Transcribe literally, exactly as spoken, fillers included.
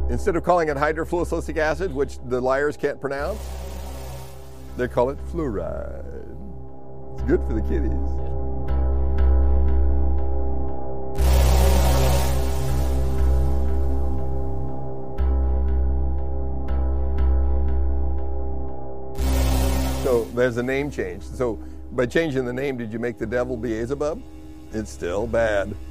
Instead of calling it hydrofluorosilicic acid, which the liars can't pronounce, they call it fluoride. It's good for the kiddies. So there's a name change. So by changing the name, did you make the devil Beelzebub? It's still bad.